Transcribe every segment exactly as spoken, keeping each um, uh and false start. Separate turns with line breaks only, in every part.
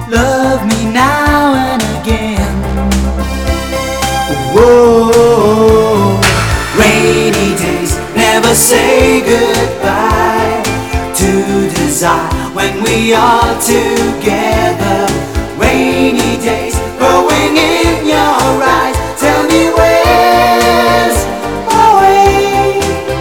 love me now and again. Whoa, rainy days never say goodbye to desire when we are together. Rainy days growing in your eyes, tell me where's my way.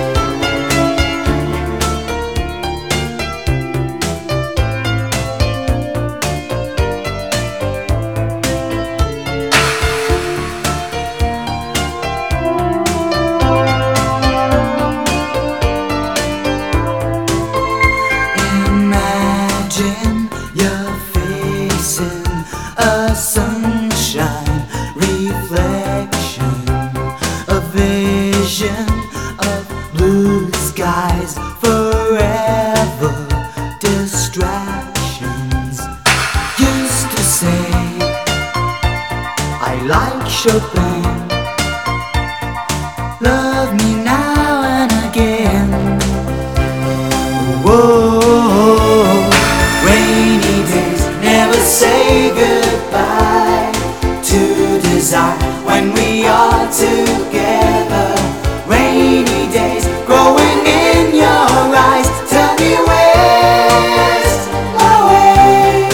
Imagine you're facing a sunshine reflection, a vision of blue skies, forever distractions. Used to say I like Chopin, love me now and again. Whoa, rainy days never say goodbye to desire when we are together. Rainy days growing in your eyes, tell me where's my way.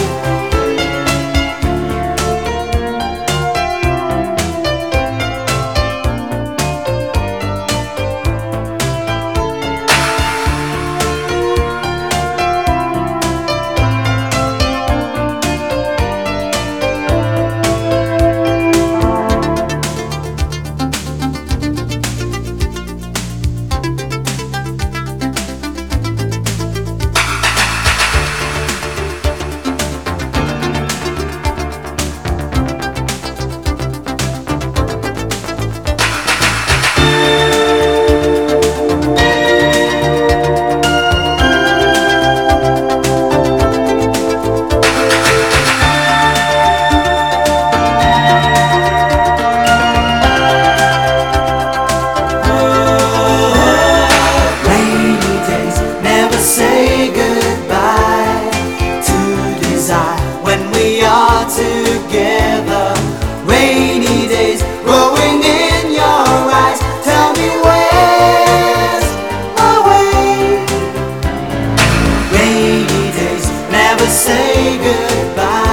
When we are together, rainy days growing in your eyes, tell me where's my way. Rainy days never say goodbye.